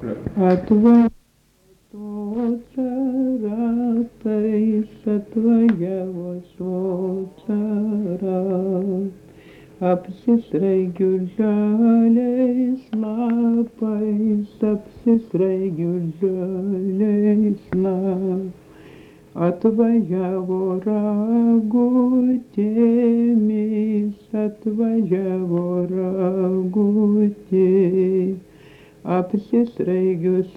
Atvažiuotos ratais atvažiavo vasara, apsisraigiu žaliais lapais, apsisraigiu žaliais lapais. Atvažiavo ragutėmis, atvažiavo ragutėmis. Apsisraigius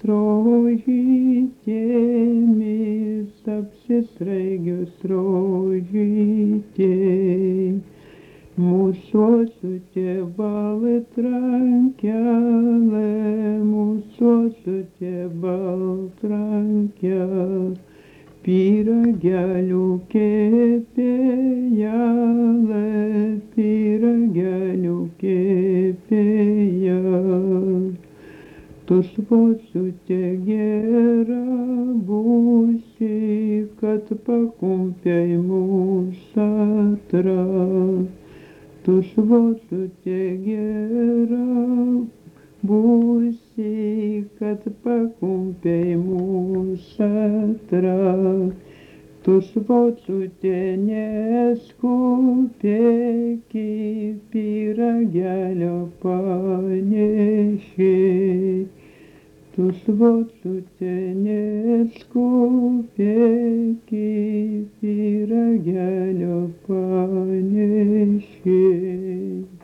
rožytėmis, apsisraigius rožytėmis. Mūsų sutė baltrankelė, mūsų sutė baltrankelė. Pyragelių kepėjelė, pyragelių kepėjelė. Tu svosiute gera būsi, kad pakumpiai mūsų atras. Tu svosiute gera būsi, kad pakumpiai mūsų atras. Tu svociute neskubėki, pyragelio panešėk. Tu svociute neskubėki, pyragelio panešėk.